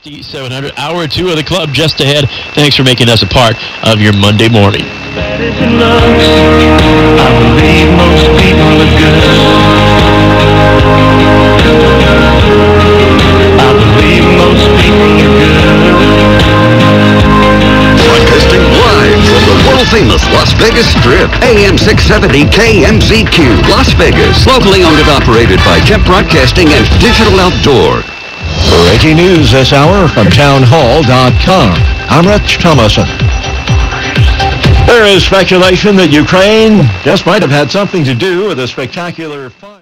6,700. Hour 2 of the club just ahead. Thanks for making us a part of your Monday morning. Bad as it looks, I believe most people are good. I believe most people are good. Broadcasting live from the world-famous Las Vegas Strip, AM 670 KMZQ, Las Vegas. Locally owned and operated by Kemp Broadcasting and Digital Outdoor. Breaking news this hour from townhall.com. I'm Rich Thomason. There is speculation that Ukraine just might have had something to do with a spectacular fight.